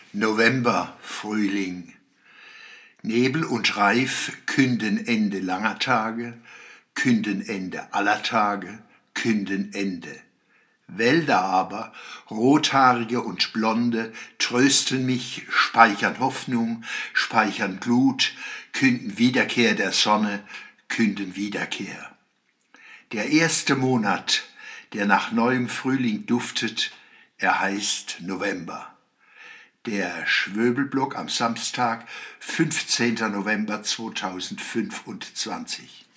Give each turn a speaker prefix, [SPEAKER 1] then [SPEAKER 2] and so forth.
[SPEAKER 1] November, Frühling. Nebel und Reif künden Ende langer Tage, künden Ende aller Tage, künden Ende. Wälder aber, rothaarige und blonde, trösten mich, speichern Hoffnung, speichern Glut, künden Wiederkehr der Sonne, künden Wiederkehr. Der erste Monat, der nach neuem Frühling duftet, er heißt November. Der Schwöbelblock am Samstag, 15. November 2025.